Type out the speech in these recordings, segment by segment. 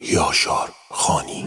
Yaşar Xani.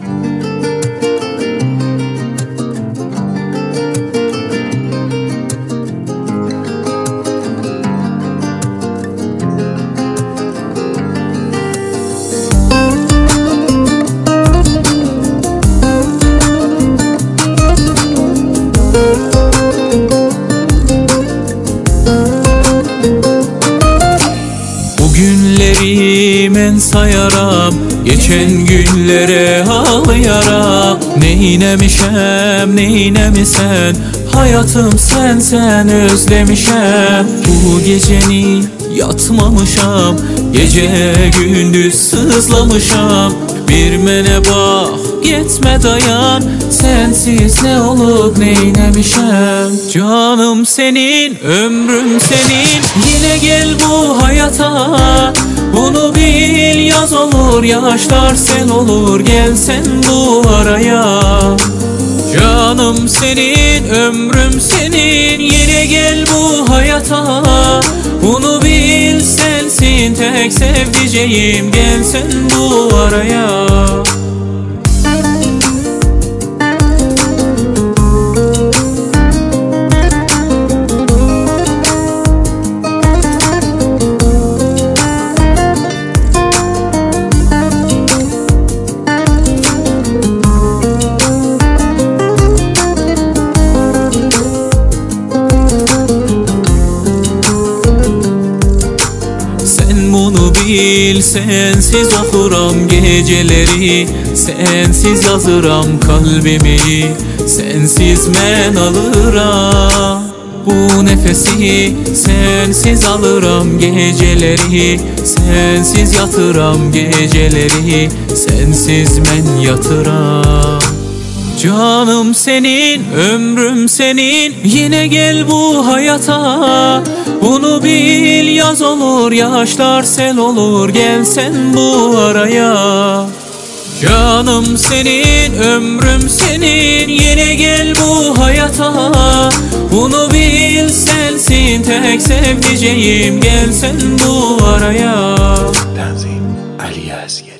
Günleri men sayaram, geçen günlere ağlayaram. Neynemişem, neynemisen, hayatım sen özlemişem. Bu geceni yatmamışam, gece gündüz sızlamışam. Bir mene bak, gitme dayan, sensiz ne olup neynemişem. Canım senin, ömrüm senin, yine gel bu hayata. Bunu bil, yaz olur, yaşlar sel olur, gel sen bu araya. Canım senin, ömrüm senin, yine gel bu hayata. Bunu bil, sensin tek sevdiceğim, gel sen bu araya. Bunu bil, sensiz okuram geceleri, sensiz yazıram kalbimi, sensiz men alıram. Bu nefesi sensiz alırım geceleri, sensiz yatıram geceleri, sensiz men yatıram. Canım senin, ömrüm senin, yine gel bu hayata. Bunu bil, yaz olur, yaşlar sel olur, gel sen bu araya. Canım senin, ömrüm senin, yine gel bu hayata. Bunu bil, sensin tek sevdiceğim, gel sen bu araya. Tanzim Ali Yazgi.